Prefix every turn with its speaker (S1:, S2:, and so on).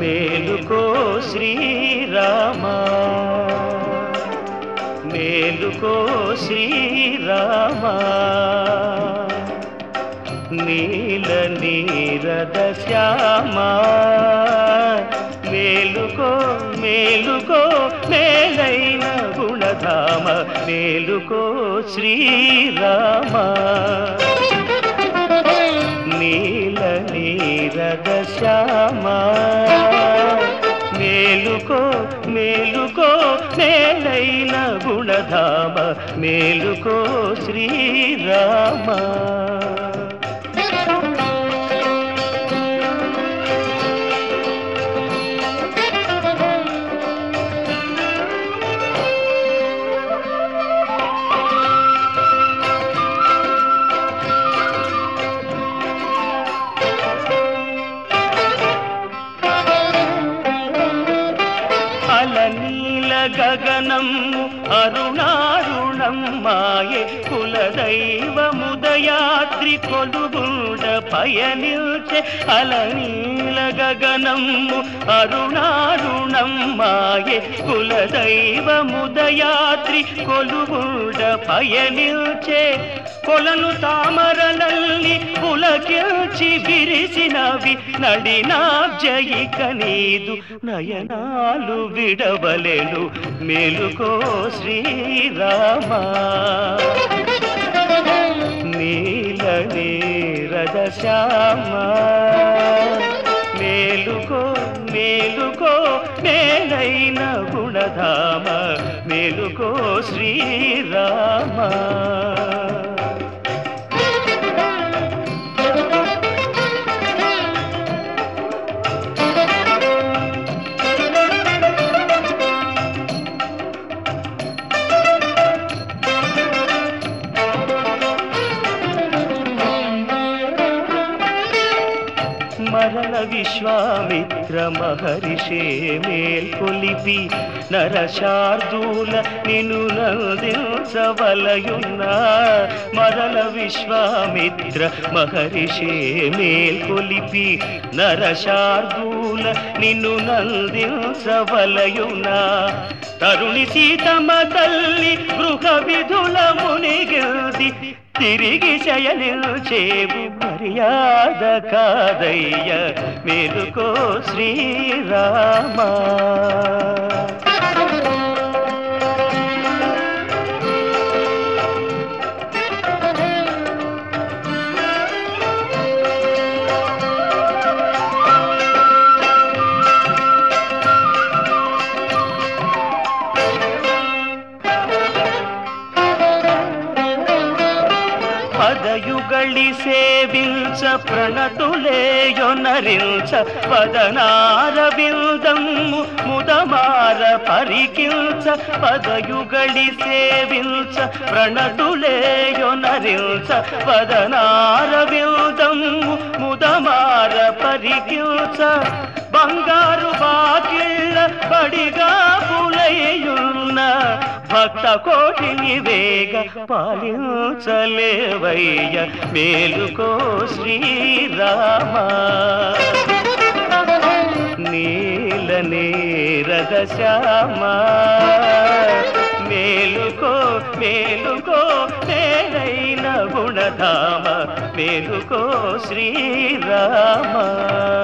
S1: మేలుకో శ్రీరామా, మేలుకో శ్రీరామా. నీల నీరద శ్యామా, మేలుకో మేలుకో మేలైన గుణధామ, మేలుకో శ్రీరామా. నీల నీరద శ్యామా, మేలుకో మేలుకో మేలైన గుణధామ, మేలుకో శ్రీరామా. నీల గగనము అరుణారుణం మాయే, కులదైవముదయాద్రి కొలుగుండ పయనిల్చే. అలనీల గగనము అరుణారుణం మాయే, కులదైవముదయాద్రి కొలుగుండ పయనిల్చే. కొలను తామరలల్లి పులకిల్చి విరిసినవి నడినాబ్జయిక నీదు నయనాలు విడవలెను, మేలుకో శ్రీరామా. నీల నీరద శ్యామా, మేలుకో మేలుకో మేలైన గుణధామ, మేలుకో శ్రీరామా. మరల విశ్వామిత్ర మహర్షే మేల్కొలిపి, నరశార్దూల నిను నందించవలయున్నా. మరల విశ్వామిత్ర మహర్షే మేల్కొలిపి, నరశార్దూల నిన్ను నందించవలయున్నా. తరుణి సీతమ్మ తల్లి గృహ విధుల మునిగిల్ది, తిరిగి శయనిల్చేవు మర్యాద కాదయ్య, మేలుకో శ్రీరామా. పదయుగళి సేవించ ప్రణతులేయొనరించ, పదనార విందము ముదమార పరికించ. పదయుగళి సేవించ ప్రణతులేయొనరించ, పదనార విందము ముదమార పరికించ. బంగారు బాకిళ్ళ బడిగా పులయ్యున్న భక్త కోటిని వేగ పాలించలేవయ్య, మేలుకో శ్రీరామా. నీల నీరద శ్యామా, మేలుకో మేలుకో మేలైన గుణధామ, మేలుకో శ్రీరామా.